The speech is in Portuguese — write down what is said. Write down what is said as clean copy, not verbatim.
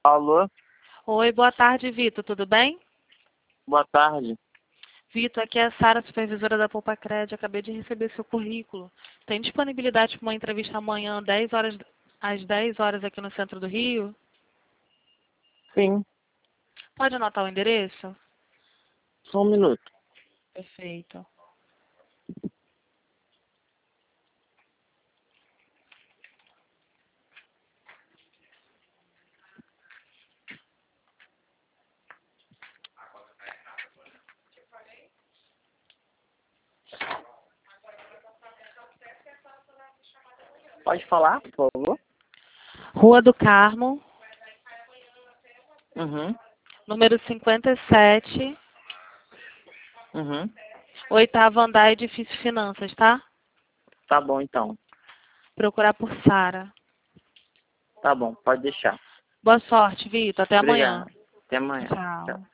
Alô, Oi, boa tarde, Vitor. Tudo bem? boa tarde. Vitor, aqui é a Sara, supervisora da Poupa Crédito. Acabei de receber seu currículo. Tem disponibilidade para uma entrevista amanhã, 10 horas, às 10 horas aqui no centro do Rio? Sim, Pode anotar o endereço? só um minuto. Perfeito. Pode falar, por favor? Rua do Carmo, Uhum, número 57, uhum. oitavo andar, edifício Finanças, tá? Tá bom, então. Procurar por Sara. Tá bom, pode deixar. Boa sorte, Vitor. Até amanhã. Obrigado. Até amanhã. Tchau. Tchau.